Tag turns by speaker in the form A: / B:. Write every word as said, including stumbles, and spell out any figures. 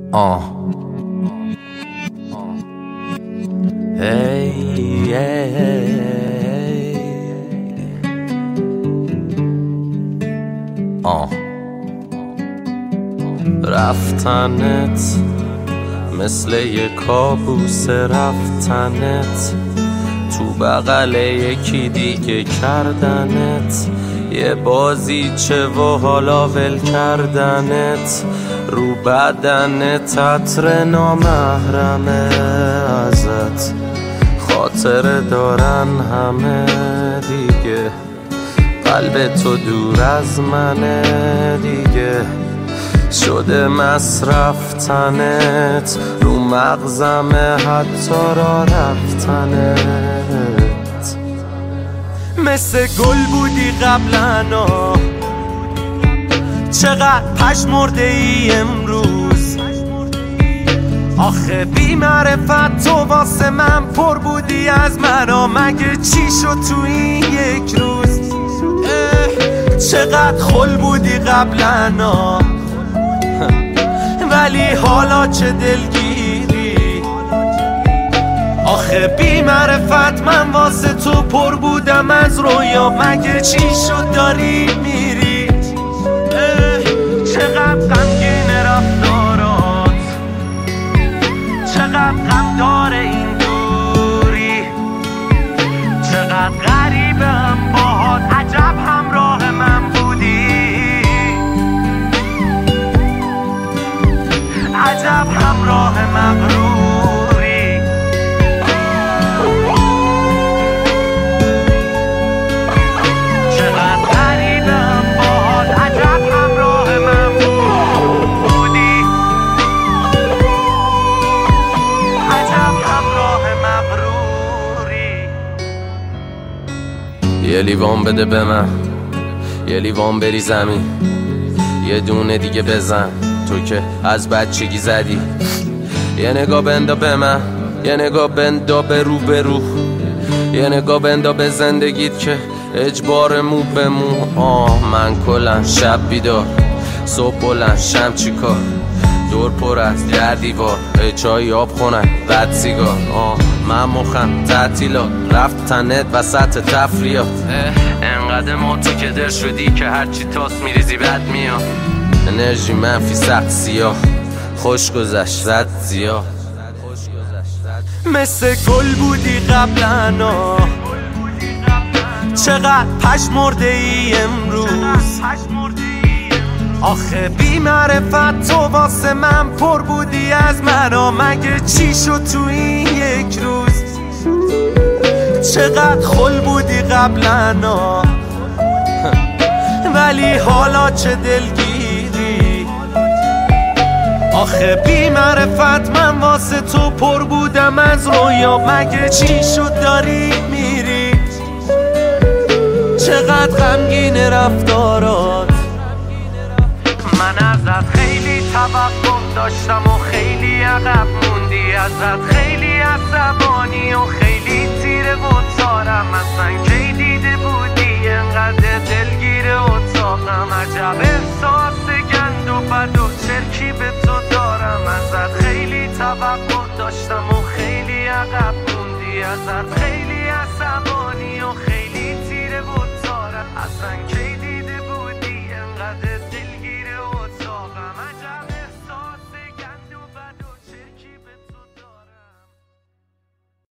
A: آه هی هی آه رفتنت مثل یه کابوس، رفتنت تو بغل یکی دیگه کردنت، یه بازیچه و حالا ول کردنت، رو بدنت عطر نامحرمه ازت، خاطره دارن همه دیگه، قلب تو دور از منه دیگه، شده مصرف تنت، رو مغزمه حتی را رفتنت. مثل گل بودی قبلنا، چقدر پشمرده ای امروز، آخه بی معرفت تو واسه من پر بودی از مرا، مگه چی شد تو این یک روز؟ چقدر خل بودی قبلنا، ولی حالا چه دلگیری، آخه بی معرفت من واسه تو پر بودم از رویا، مگه چی شد داری میری؟ چقدر غمگین رفتارات، چقدر غم داره این دوری، چقدر غریبه هم باهات، عجب همراه من بودی، عجب همراه مغروری. چقدر غریبه هم باهات، عجب همراه من بودی، عجب همراه مغروری. یه لیوان بده به من، یه لیوان بری زمین، یه دونه دیگه بزن تو که از بچگی زدی، یه نگاه بندا به من، یه نگاه بندا به رو به رو، یه نگاه بندا به زندگیت که اجبار مو به مو. آه من کلن شب بیدار، صبح بلند شم چی کار، دور پر از در دیوار، ای چای آب خونن بد سیگار. آه من مخم تعطیلات، رفت تنت وسط تفریات، انقدر ما تو که در شدی که هرچی تاس میریزی بد میاد، انرژی منفی سخت سیاه، خوش گذشت زد زیاد.
B: مثل گل بودی قبلنا، چقدر پشمرده ای امروز، آخه بی معرفت تو واسه من پر بودی از مرا، مگه چی شد تو این یک روز؟ چقدر خل بودی قبلنا، ولی حالا چه دلگیری، آخه بی معرفت من واسه تو پر بودم از رویا، مگه چی شد داری میری؟ چقدر غمگین رفتارات،
C: من ازت خیلی توقع داشتم و خیلی عقب موندی، ازت خیلی عصبانی و خیلی تیره و تارم، اصلا کی دیده بودی انقدر دلگیر اتاقم، عجب احساس گند و بد و چرکی به تو دارم، ازت خیلی توقع داشتم و خیلی عقب موندی، ازت خیلی عصبانی و خیلی تیره و تارم، اصلا کی